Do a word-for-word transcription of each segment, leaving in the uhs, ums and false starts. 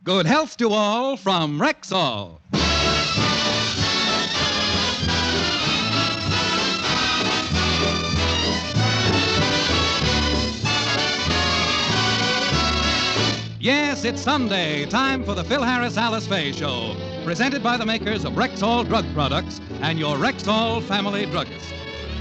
Good health to all from Rexall. Yes, it's Sunday, time for the Phil Harris Alice Faye Show, presented by the makers of Rexall Drug Products and your Rexall Family Druggist.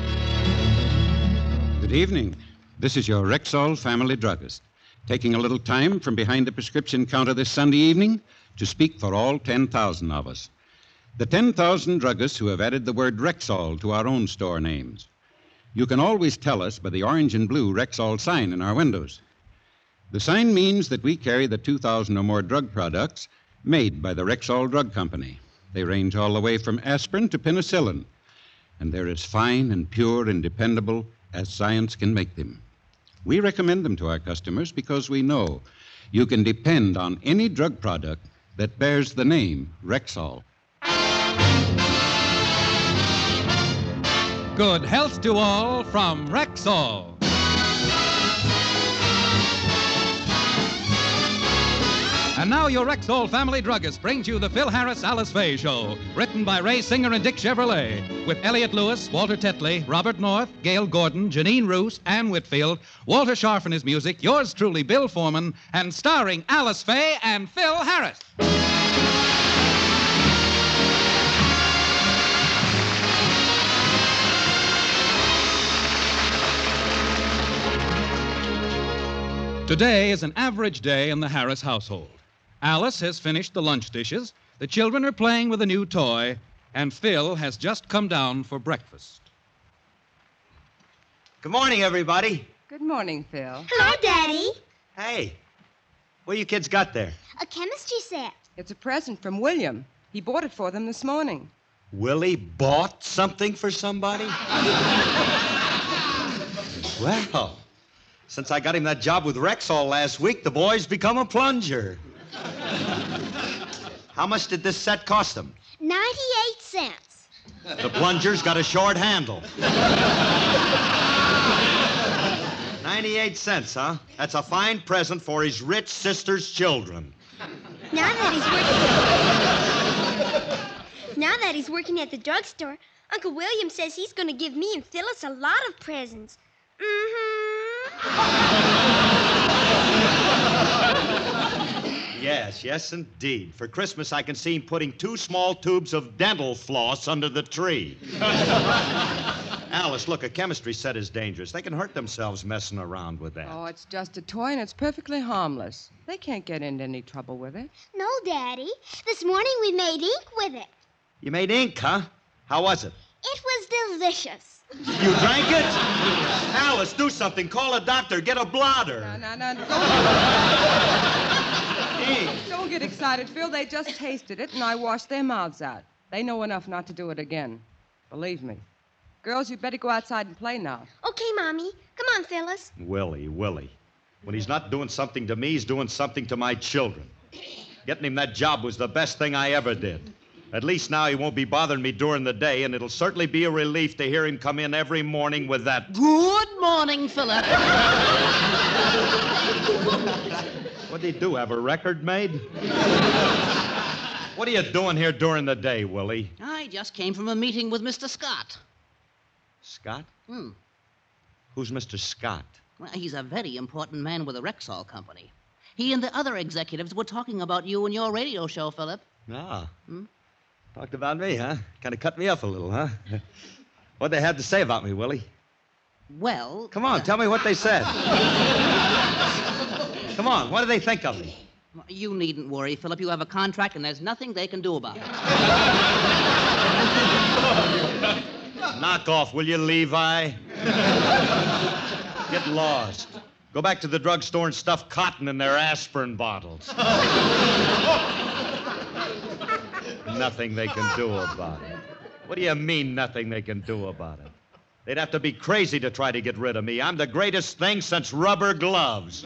Good evening. This is your Rexall Family Druggist, taking a little time from behind the prescription counter this Sunday evening to speak for all ten thousand of us. The ten thousand druggists who have added the word Rexall to our own store names. You can always tell us by the orange and blue Rexall sign in our windows. The sign means that we carry the two thousand or more drug products made by the Rexall Drug Company. They range all the way from aspirin to penicillin, and they're as fine and pure and dependable as science can make them. We recommend them to our customers because we know you can depend on any drug product that bears the name Rexall. Good health to all from Rexall. And now your Rexall Family Druggist brings you the Phil Harris Alice Faye Show, written by Ray Singer and Dick Chevrolet, with Elliot Lewis, Walter Tetley, Robert North, Gail Gordon, Janine Roos, Ann Whitfield, Walter Scharf and his music, yours truly, Bill Foreman, and starring Alice Faye and Phil Harris. Today is an average day in the Harris household. Alice has finished the lunch dishes, the children are playing with a new toy, and Phil has just come down for breakfast. Good morning, everybody. Good morning, Phil. Hello, Daddy. Hey, what you kids got there? A chemistry set. It's a present from William. He bought it for them this morning. Willie bought something for somebody? Well, since I got him that job with Rexall last week, the boy's become a plunger. How much did this set cost him? ninety-eight cents. The plunger's got a short handle. ninety-eight cents, huh? That's a fine present for his rich sister's children. Now that he's working... now that he's working at the drugstore, Uncle William says he's going to give me and Phyllis a lot of presents. Yes, yes, indeed. For Christmas, I can see him putting two small tubes of dental floss under the tree. Alice, look, a chemistry set is dangerous. They can hurt themselves messing around with that. Oh, it's just a toy and it's perfectly harmless. They can't get into any trouble with it. No, Daddy. This morning we made ink with it. You made ink, huh? How was it? It was delicious. You drank it? Alice, do something. Call a doctor. Get a blotter. No, no, no. Don't, don't get excited, Phil. They just tasted it, and I washed their mouths out. They know enough not to do it again. Believe me. Girls, you'd better go outside and play now. Okay, Mommy. Come on, Phyllis. Willie, Willie. When he's not doing something to me, he's doing something to my children. Getting him that job was the best thing I ever did. At least now he won't be bothering me during the day, and it'll certainly be a relief to hear him come in every morning with that... Good morning, Philip. What'd he do, have a record made? What are you doing here during the day, Willie? I just came from a meeting with Mister Scott. Scott? Hmm. Who's Mister Scott? Well, he's a very important man with the Rexall Company. He and the other executives were talking about you and your radio show, Philip. Ah. Hmm? Talked about me, huh? Kind of cut me up a little, huh? What'd they have to say about me, Willie? Well... Come on, uh, tell me what they said. Come on, what do they think of me? You needn't worry, Philip. You have a contract, and there's nothing they can do about it. Knock off, will you, Levi? Get lost. Go back to the drugstore and stuff cotton in their aspirin bottles. Nothing they can do about it. What do you mean, nothing they can do about it? They'd have to be crazy to try to get rid of me. I'm the greatest thing since rubber gloves.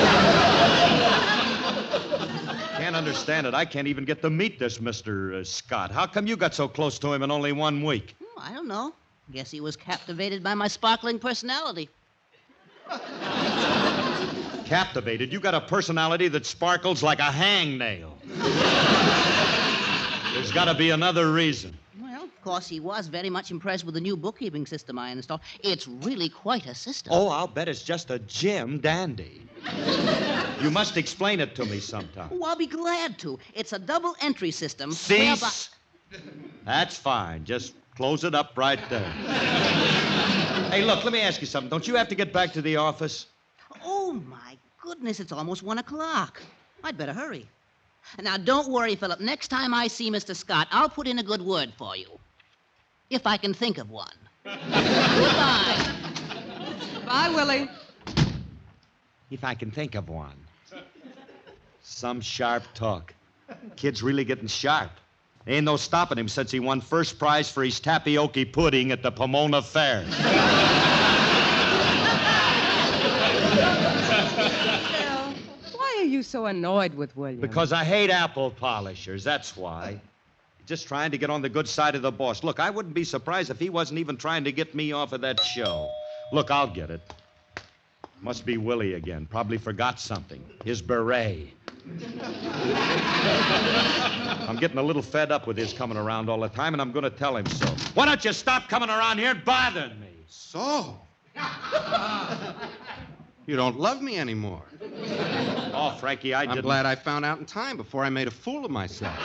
Can't understand it. I can't even get to meet this Mister Uh, Scott. How come you got so close to him in only one week? Oh, I don't know. Guess he was captivated by my sparkling personality. Captivated? You got a personality that sparkles like a hangnail. There's got to be another reason. Well, of course, he was very much impressed with the new bookkeeping system I installed. It's really quite a system. Oh, I'll bet it's just a Jim dandy. You must explain it to me sometime. Oh, I'll be glad to. It's a double entry system. Cease. That's fine. Just close it up right there. Hey, look, let me ask you something. Don't you have to get back to the office? Oh, my goodness, it's almost one o'clock. I'd better hurry. Now, don't worry, Philip. Next time I see Mister Scott, I'll put in a good word for you. If I can think of one. Goodbye. Bye, Willie. If I can think of one. Some sharp talk. Kid's really getting sharp. Ain't no stopping him since he won first prize for his tapioca pudding at the Pomona Fair. Phil, why are you so annoyed with William? Because I hate apple polishers, that's why. Just trying to get on the good side of the boss. Look, I wouldn't be surprised if he wasn't even trying to get me off of that show. Look, I'll get it. Must be Willie again. Probably forgot something. His beret. I'm getting a little fed up with his coming around all the time, and I'm going to tell him so. Why don't you stop coming around here and bothering me? So? You don't love me anymore. Oh, Frankie, I I'm didn't... glad I found out in time before I made a fool of myself.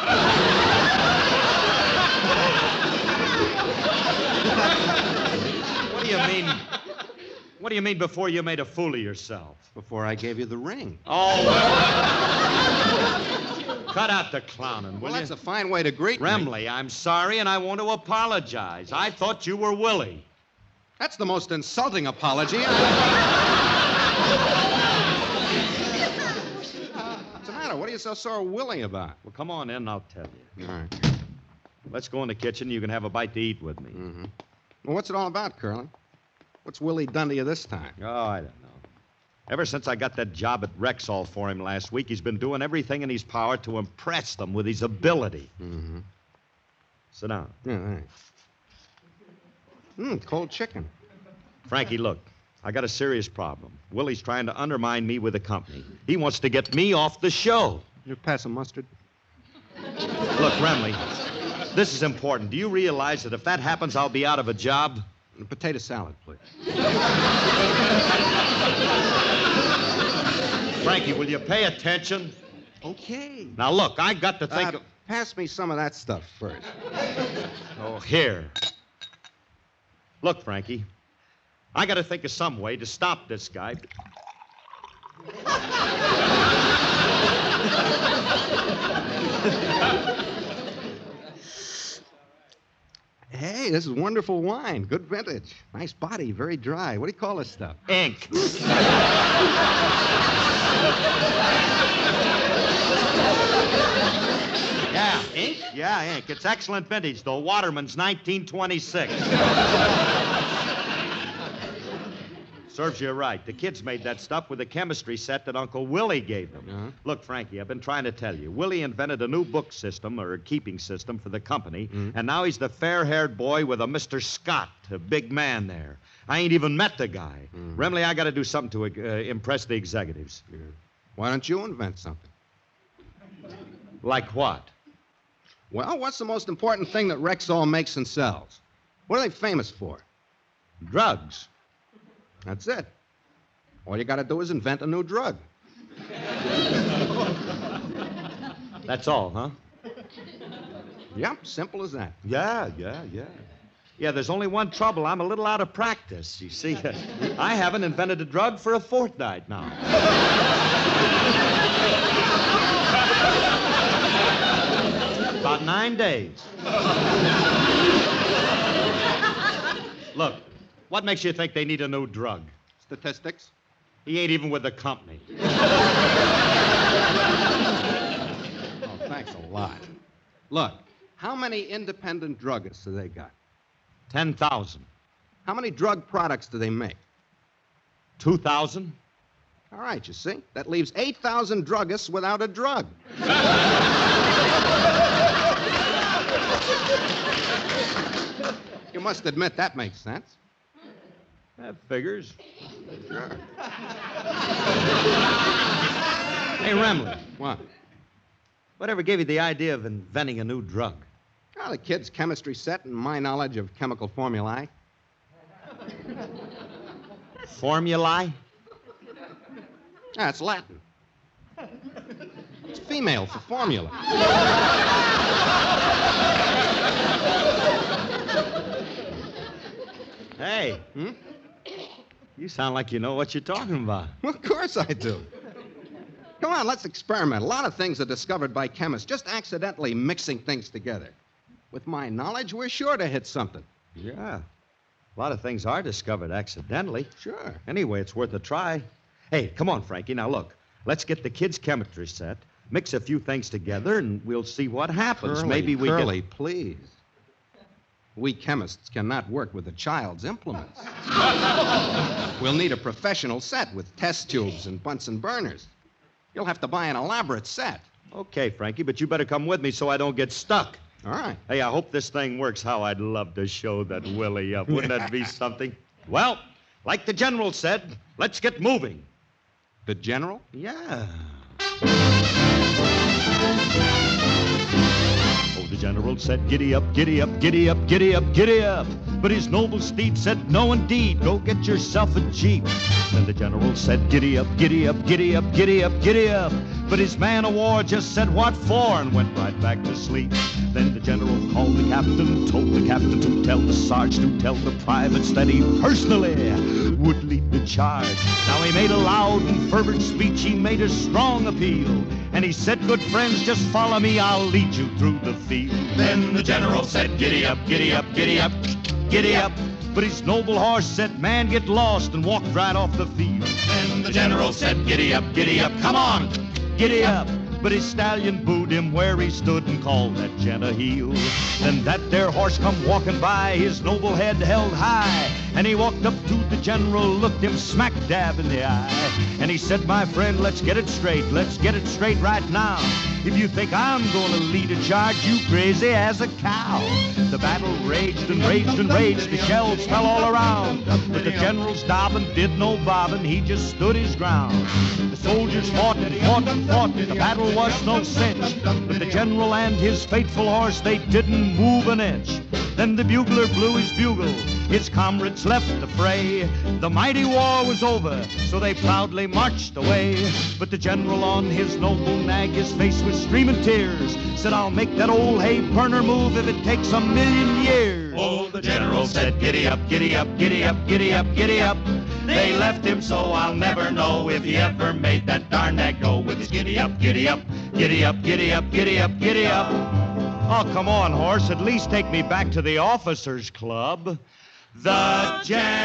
What do you mean? What do you mean before you made a fool of yourself? Before I gave you the ring. Oh, cut out the clowning, will Well, you? that's a fine way to greet me. Remley, I'm sorry, and I want to apologize. I thought you were Willie. That's the most insulting apology I... What's the matter? What are you so sore willy about? Well, come on in, and I'll tell you. All right. Let's go in the kitchen. You can have a bite to eat with me. Mm-hmm. Well, what's it all about, Curly? What's Willie done to you this time? Oh, I don't know. Ever since I got that job at Rexall for him last week, he's been doing everything in his power to impress them with his ability. Mm-hmm. Sit down. Yeah, thanks. Mmm, cold chicken. Frankie, look, I got a serious problem. Willie's trying to undermine me with the company. He wants to get me off the show. You pass some mustard? Look, Remley, this is important. Do you realize that if that happens, I'll be out of a job? A potato salad, please. Frankie, will you pay attention? Okay. Now, look, I got to think Uh, of... pass me some of that stuff first. Oh, here. Look, Frankie, I got to think of some way to stop this guy. Hey, this is wonderful wine. Good vintage. Nice body, very dry. What do you call this stuff? Ink. Yeah, ink? Yeah, ink. It's excellent vintage, though. Waterman's nineteen twenty-six. Serves you right. The kids made that stuff with a chemistry set that Uncle Willie gave them. Uh-huh. Look, Frankie, I've been trying to tell you. Willie invented a new book system, or a keeping system, for the company, Mm. and now he's the fair-haired boy with a Mister Scott, a big man there. I ain't even met the guy. Mm. Remley, I got to do something to uh, impress the executives. Yeah. Why don't you invent something? Like what? Well, what's the most important thing that Rexall makes and sells? What are they famous for? Drugs. That's it. All you got to do is invent a new drug. That's all, huh? Yep, simple as that. Yeah, yeah, yeah. Yeah, there's only one trouble. I'm a little out of practice. You see, I haven't invented a drug for a fortnight now. About nine days. Look, what makes you think they need a new drug? Statistics? He ain't even with the company. Oh, thanks a lot. Look, how many independent druggists do they got? Ten thousand. How many drug products do they make? Two thousand? All right, you see? That leaves eight thousand druggists without a drug. You must admit that makes sense. That figures. Sure. Hey, Remley, What? whatever gave you the idea of inventing a new drug? Well, the kid's chemistry set and my knowledge of chemical formulae. Formulae? That's Latin. It's female for formula. Hey. Hmm? You sound like you know what you're talking about. Well, of course I do. Come on, let's experiment. A lot of things are discovered by chemists, just accidentally mixing things together. With my knowledge, we're sure to hit something. Yeah. A lot of things are discovered accidentally. Sure. Anyway, it's worth a try. Hey, come on, Frankie. Now, look. Let's get the kids' chemistry set, mix a few things together, and we'll see what happens. Curly, Maybe we Curly, can... please. We chemists cannot work with a child's implements. We'll need a professional set with test tubes and Bunsen burners. You'll have to buy an elaborate set. Okay, Frankie, but you better come with me so I don't get stuck. All right. Hey, I hope this thing works. How I'd love to show that Willie up. Wouldn't that be something? Well, like the general said, let's get moving. The general? Yeah. Oh, the general said, giddy up, giddy up, giddy up, giddy up, giddy up. But his noble steed said, no, indeed, go get yourself a jeep. Then the general said, giddy up, giddy up, giddy up, giddy up, giddy up. But his man of war just said, what for? And went right back to sleep. Then the general called the captain, told the captain to tell the sergeant, to tell the privates that he personally would lead the charge. Now he made a loud and fervent speech, he made a strong appeal. And he said, good friends, just follow me, I'll lead you through the field. Then the general said, giddy up, giddy up, giddy up, giddy up. But his noble horse said, man, get lost, and walked right off the field. Then the general said, giddy up, giddy up, come on, giddy up. But his stallion booed him where he stood and called that gent a heel. Then that there horse come walking by, his noble head held high. And he walked up to the general, looked him smack dab in the eye. And he said, my friend, let's get it straight, let's get it straight right now. If you think I'm gonna lead a charge, you crazy as a cow. The battle raged and raged and raged, the shells fell all around. But the general's dobbin did no bobbin, he just stood his ground. The soldiers fought and fought and fought, the battle was no cinch. But the general and his faithful horse, they didn't move an inch. Then the bugler blew his bugle, his comrades left the fray. The mighty war was over, so they proudly marched away. But the general on his noble nag, his face was streaming tears, said, I'll make that old hay burner move if it takes a million years. Oh, the general said, giddy up, giddy up, giddy up, giddy up, giddy up. They left him so I'll never know if he ever made that darn nag go with his giddy up, giddy up, giddy up, giddy up, giddy up, giddy up. Oh, come on, horse, at least take me back to the officers' club. The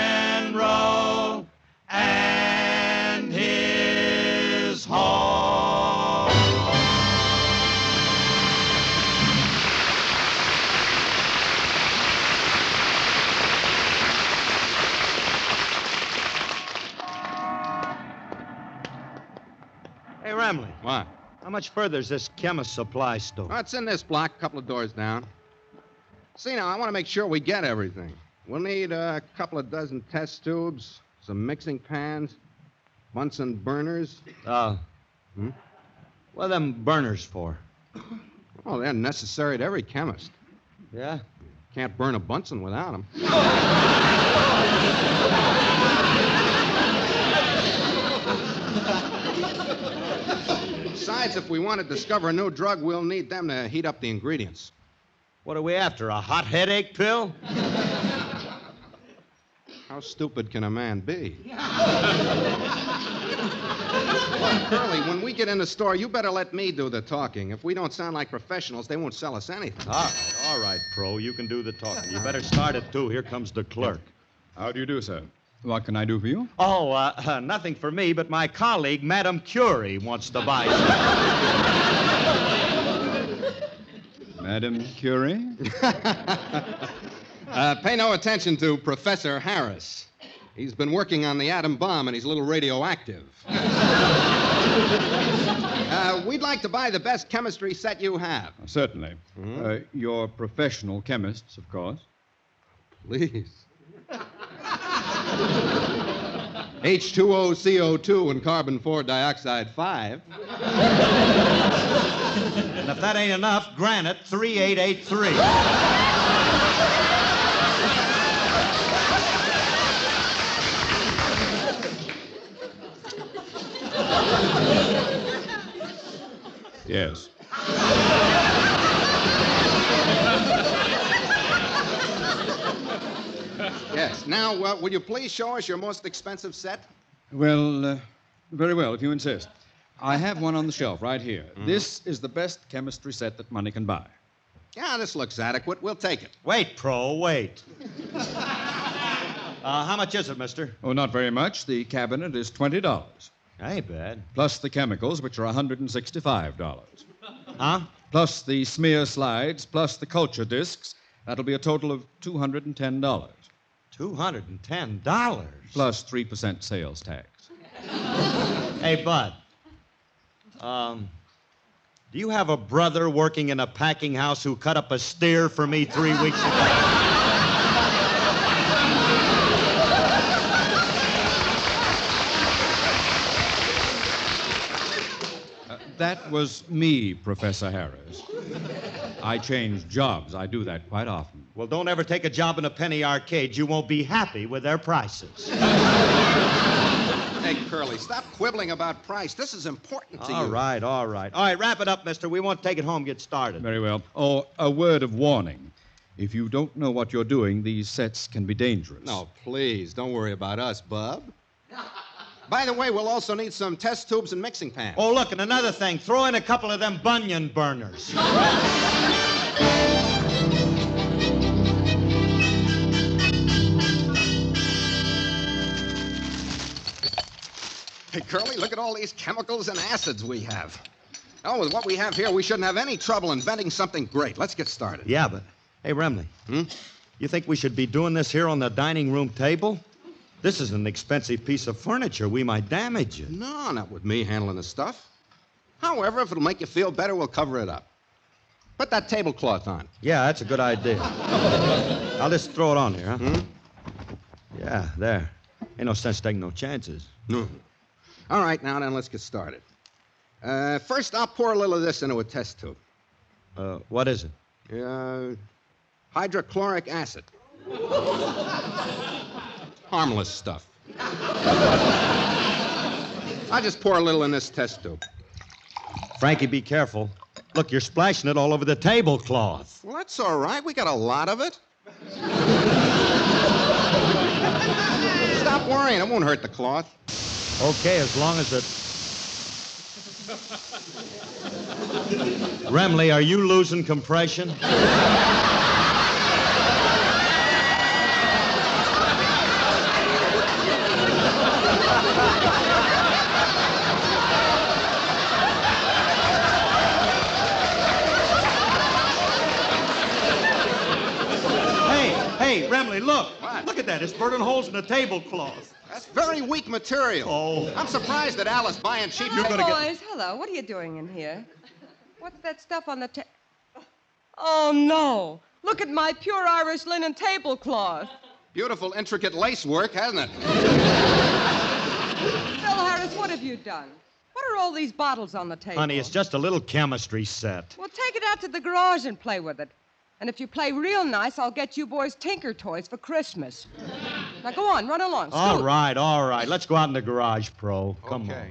general and his horse. Hey, Ramley. What? How much further is this chemist supply store? Oh, it's in this block, a couple of doors down. See, now, I want to make sure we get everything. We'll need a couple of dozen test tubes, some mixing pans, Bunsen burners. Uh, Hmm? what are them burners for? Oh, they're necessary to every chemist. Yeah? Can't burn a Bunsen without them. Besides, if we want to discover a new drug, we'll need them to heat up the ingredients. What are we after, a hot headache pill? How stupid can a man be? Look, Curly, when we get in the store, you better let me do the talking. If we don't sound like professionals, they won't sell us anything. All right, all right, Pro. You can do the talking. You better start it, too. Here comes the clerk. How do you do, sir? What can I do for you? Oh, uh, uh, nothing for me, but my colleague, Madame Curie, wants to buy some. Madam Curie? uh, pay no attention to Professor Harris. He's been working on the atom bomb, and he's a little radioactive. uh, we'd like to buy the best chemistry set you have. Certainly. Hmm? Uh, you're professional chemists, of course. Please. H two O C O two and carbon four dioxide five. And if that ain't enough, granite three eight eight three. Yes. Yes. Now, uh, will you please show us your most expensive set? Well, uh, very well, if you insist. I have one on the shelf right here. Mm. This is the best chemistry set that money can buy. Yeah, this looks adequate. We'll take it. Wait, Pro, wait. uh, how much is it, mister? Oh, not very much. The cabinet is twenty dollars. Ain't bad. Plus the chemicals, which are one hundred sixty-five dollars. Huh? Plus the smear slides, plus the culture discs. That'll be a total of two hundred ten dollars. two hundred ten dollars? Plus three percent sales tax. Hey, Bud. Um, do you have a brother working in a packing house who cut up a steer for me three weeks ago? That was me, Professor Harris. I change jobs. I do that quite often. Well, don't ever take a job in a penny arcade. You won't be happy with their prices. Hey, Curly, stop quibbling about price. This is important to you. All right, all right. All right, wrap it up, mister. We want to take it home, get started. Very well. Oh, a word of warning. If you don't know what you're doing, these sets can be dangerous. No, please, don't worry about us, bub. By the way, we'll also need some test tubes and mixing pans. Oh, look, and another thing. Throw in a couple of them bunion burners. Hey, Curly, look at all these chemicals and acids we have. Oh, with what we have here, we shouldn't have any trouble inventing something great. Let's get started. Yeah, but, hey, Remley. Hmm? You think we should be doing this here on the dining room table? This is an expensive piece of furniture. We might damage it. No, not with me handling the stuff. However, if it'll make you feel better, we'll cover it up. Put that tablecloth on. Yeah, that's a good idea. I'll just throw it on here, huh? Hmm? Yeah, there. Ain't no sense taking no chances. No. All right, now then, let's get started. Uh, first, I'll pour a little of this into a test tube. Uh, what is it? Uh, hydrochloric acid. Harmless stuff. I'll just pour a little in this test tube. Frankie, be careful. Look, you're splashing it all over the tablecloth. Well, that's all right. We got a lot of it. Stop worrying. It won't hurt the cloth. Okay, as long as it... Remley, are you losing compression? Hey, Remley, look. What? Look at that. It's burning holes in the tablecloth. That's very weak material. Oh. I'm surprised that Alice buying cheap... You're Hi, gonna get- boys. Hello. What are you doing in here? What's that stuff on the ta... Oh, no. Look at my pure Irish linen tablecloth. Beautiful, intricate lace work, hasn't it? Phil Harris, what have you done? What are all these bottles on the table? Honey, it's just a little chemistry set. Well, take it out to the garage and play with it. And if you play real nice, I'll get you boys Tinker toys for Christmas. Now, go on, run along. All Scoot. right, all right. Let's go out in the garage, Pro. Come Okay.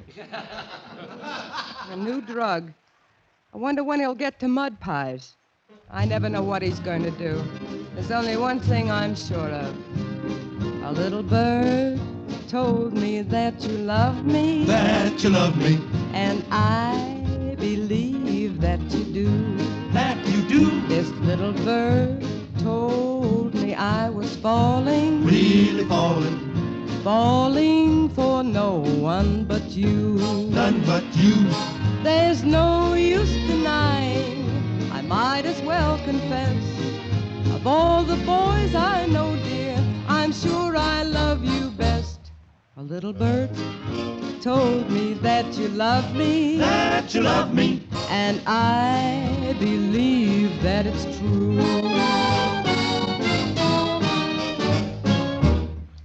A new drug. I wonder when he'll get to mud pies. I never know what he's going to do. There's only one thing I'm sure of. A little bird told me that you love me. That you love me, And I believe that you do. that you do, This little bird told me I was falling. really falling, Falling for no one but you. none but you. There's no use denying, I might as well confess. Of all the boys I know, dear, I'm sure I love you best. A little bird told me that you love me, That you love me, and I believe that it's true. A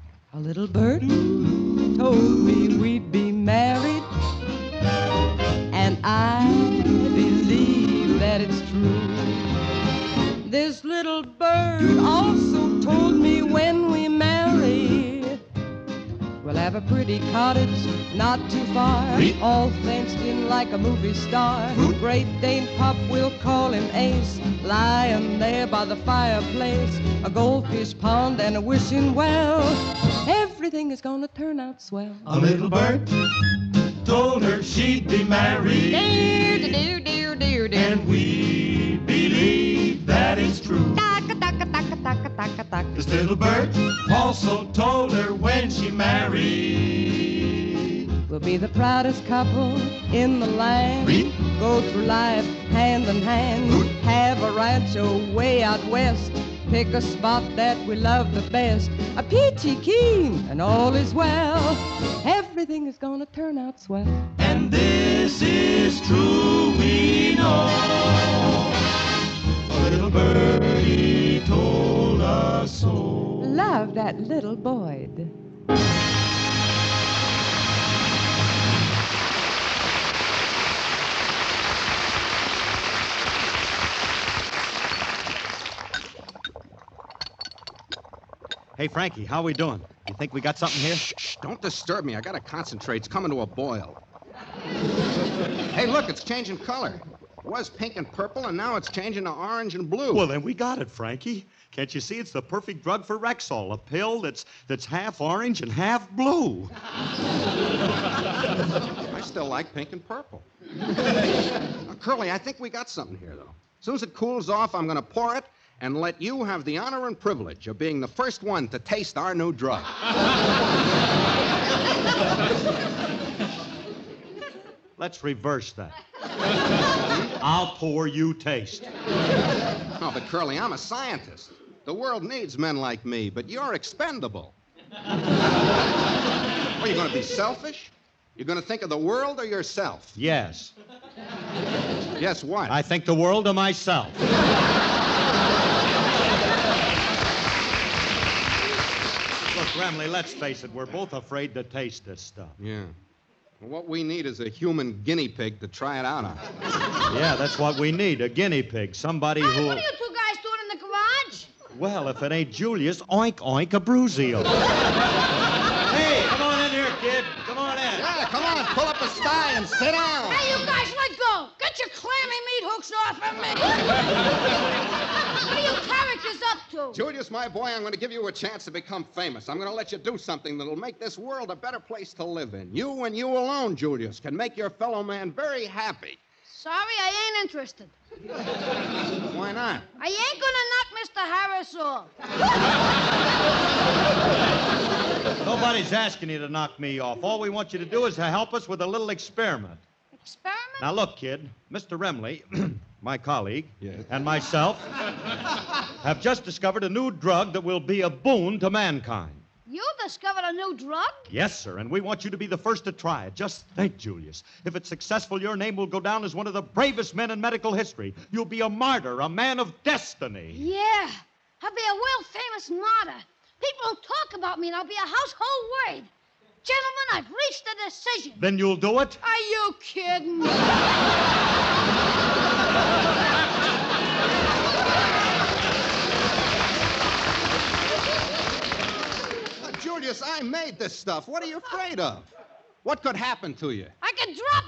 little bird told me we'd be married, and I believe that it's true. This little bird also told me when we marry, we'll have a pretty cottage not too far, all fenced in like a movie star. Great Dane Pup, we'll call him Ace, lying there by the fireplace, a goldfish pond and a wishing well. Everything is gonna turn out swell. A little bird told her she'd be married, Dear, dear, dear, dear, dear. and we believe that it's true. Taka, taka, taka, taka, taka, taka. This little bird also told her when she married. We'll be the proudest couple in the land. Go through life hand in hand. Have a rancho way out west. Pick a spot that we love the best. A peachy keen and all is well. Everything is gonna turn out swell. And this is true, we know. A little birdie told us so. Love that little Boyd. Hey, Frankie, how we doing? You think we got something here? Shh, shh, don't disturb me. I gotta concentrate. It's coming to a boil. Hey, look, it's changing color. It was pink and purple, and now it's changing to orange and blue. Well, then we got it, Frankie. Can't you see it's the perfect drug for Rexall, a pill that's that's half orange and half blue. I still like pink and purple. Now, Curly, I think we got something here, though. As soon as it cools off, I'm gonna pour it and let you have the honor and privilege of being the first one to taste our new drug. Let's reverse that. I'll pour, you taste. No, but Curly, I'm a scientist. The world needs men like me, but you're expendable. Are you going to be selfish? You're going to think of the world or yourself? Yes. Yes, what? I think the world of myself. Look, Remley, let's face it, we're both afraid to taste this stuff. Yeah. Well, what we need is a human guinea pig to try it out on. Yeah, that's what we need, a guinea pig, somebody Hey, who... what are you two guys doing in the garage? Well, if it ain't Julius, oink, oink, Abruzio. Hey, come on in here, kid. Come on in. Yeah, come on, pull up a sty and sit down. Hey, you guys, let go. Get your clammy meat hooks off of me. What are you characters up to? Julius, my boy, I'm going to give you a chance to become famous. I'm going to let you do something that'll make this world a better place to live in. You and you alone, Julius, can make your fellow man very happy. Sorry, I ain't interested. Why not? I ain't gonna knock Mister Harris off. Nobody's asking you to knock me off. All we want you to do is to help us with a little experiment. Experiment? Now, look, kid, Mister Remley, my colleague, Yes. and myself have just discovered a new drug that will be a boon to mankind. You discovered a new drug? Yes, sir, and we want you to be the first to try it. Just think, Julius. If it's successful, your name will go down as one of the bravest men in medical history. You'll be a martyr, a man of destiny. Yeah. I'll be a world-famous martyr. People will talk about me, and I'll be a household word. Gentlemen, I've reached a decision. Then you'll do it? Are you kidding? Uh, Julius, I made this stuff. What are you afraid of? What could happen to you? I could drop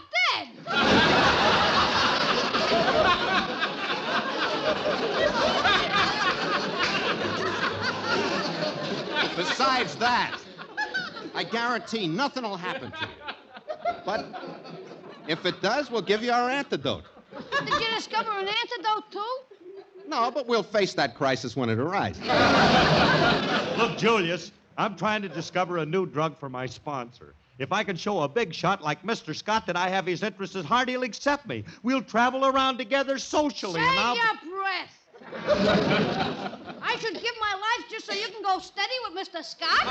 dead. Besides that, I guarantee nothing will happen to you. But if it does, we'll give you our antidote. Did you discover an antidote, too? No, but we'll face that crisis when it arises. Look, Julius, I'm trying to discover a new drug for my sponsor. If I can show a big shot like Mister Scott that I have his interests at heart, he'll accept me. We'll travel around together socially, and I'll... Save your breath. I should give my life just so you can go steady with Mister Scott?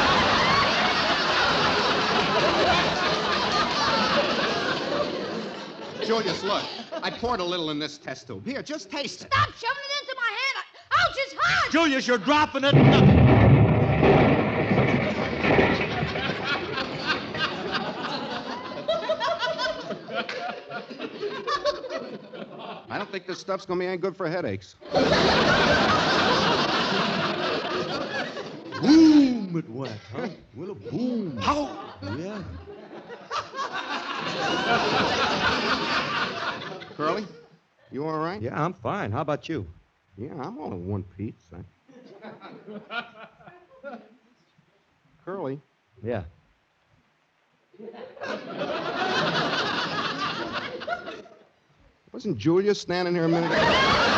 Julius, look. I poured a little in this test tube. Here, just taste it. Stop shoving it into my hand. Ouch, it's hot. Julius, you're dropping it. don't think this stuff's going to be any good for headaches. Boom, it went, huh? Well, boom. How? Yeah. Curly, you all right? Yeah, I'm fine. How about you? Yeah, I'm all in one piece. I... Curly. Yeah. Wasn't Julia standing here a minute ago?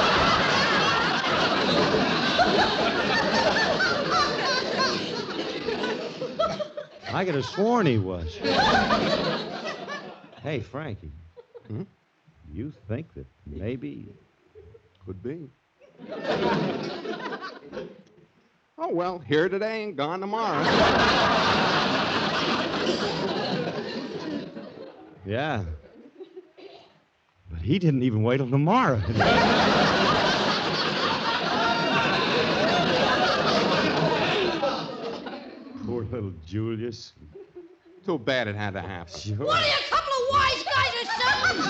I could have sworn he was. Hey, Frankie. Hmm? You think that maybe... Could be. Oh, well, here today and gone tomorrow. Yeah. But he didn't even wait till tomorrow. Poor little Julius. Too bad it had to happen. Sure. What are you, a couple of wise guys or something?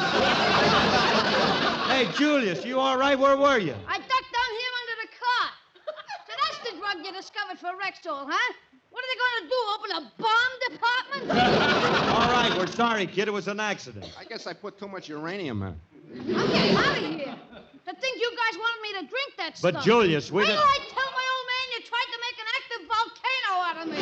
Hey, Julius, you all right? Where were you? I ducked down here under the cot. So that's the drug you discovered for Rexall, huh? What are they going to do, open a bomb department? All right, we're sorry, kid. It was an accident. I guess I put too much uranium in. I'm getting out of here. To think you guys wanted me to drink that But, stuff. Julius, we Wait didn't... till I tell my old man you tried to make an active volcano out of me.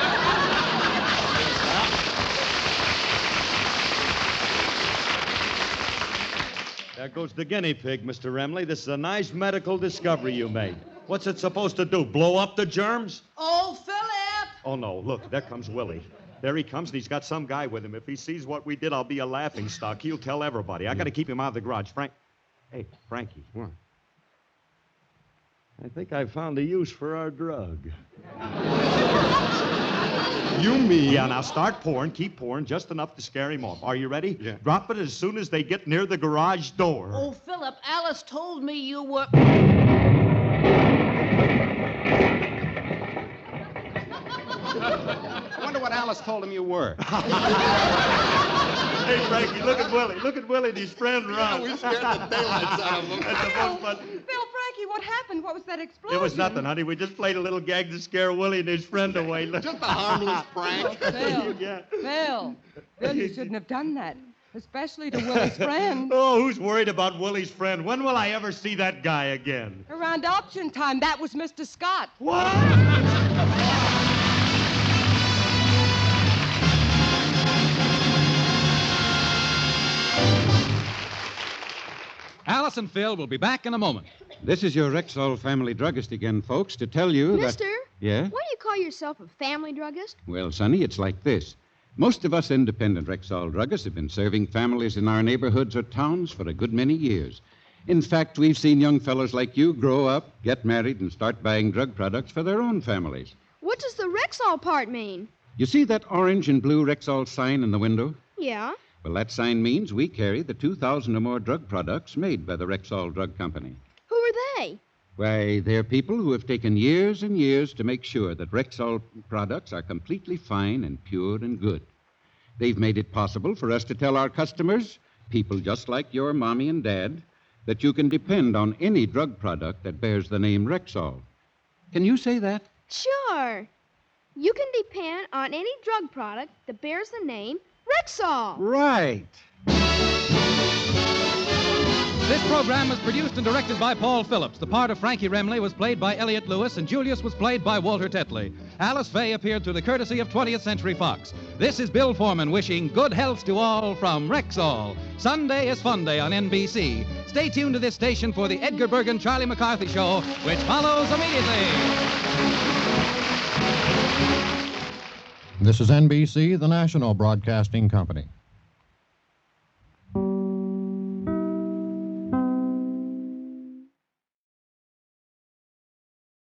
There goes the guinea pig, Mister Remley. This is a nice medical discovery you made. What's it supposed to do, blow up the germs? Oh, Philip! Oh, no, look, there comes Willie. There he comes, and he's got some guy with him. If he sees what we did, I'll be a laughing stock. He'll tell everybody. I got to keep him out of the garage. Frank... Hey, Frankie. What? I think I found a use for our drug. You mean? Yeah, now start pouring. Keep pouring, just enough to scare him off. Are you ready? Yeah. Drop it as soon as they get near the garage door. Oh, Philip, Alice told me you were... I wonder what Alice told him you were. Hey, Frankie, look at Willie. Look at Willie and his friend Ron. We scared the daylights out of them. That's the most fun. Phil, Frankie, what happened? What was that explosion? It was nothing, honey. We just played a little gag to scare Willie and his friend away. Just a harmless prank. Phil, Yeah. Phil, Phil, you shouldn't have done that, especially to Willie's friend. Oh, who's worried about Willie's friend? When will I ever see that guy again? Around auction time, that was Mister Scott. What? Alice and Phil will be back in a moment. This is your Rexall family druggist again, folks, to tell you Mister, that... Yeah? why do you call yourself a family druggist? Well, Sonny, it's like this. Most of us independent Rexall druggists have been serving families in our neighborhoods or towns for a good many years. In fact, we've seen young fellows like you grow up, get married, and start buying drug products for their own families. What does the Rexall part mean? You see that orange and blue Rexall sign in the window? Yeah. Well, that sign means we carry the two thousand or more drug products made by the Rexall Drug Company. Who are they? Why, they're people who have taken years and years to make sure that Rexall products are completely fine and pure and good. They've made it possible for us to tell our customers, people just like your mommy and dad, that you can depend on any drug product that bears the name Rexall. Can you say that? Sure. You can depend on any drug product that bears the name Rexall. Right. This program was produced and directed by Paul Phillips. The part of Frankie Remley was played by Elliot Lewis, and Julius was played by Walter Tetley. Alice Faye appeared through the courtesy of twentieth Century Fox. This is Bill Foreman wishing good health to all from Rexall. Sunday is Fun Day on N B C. Stay tuned to this station for the Edgar Bergen Charlie McCarthy Show, which follows immediately. This is N B C, the national broadcasting company.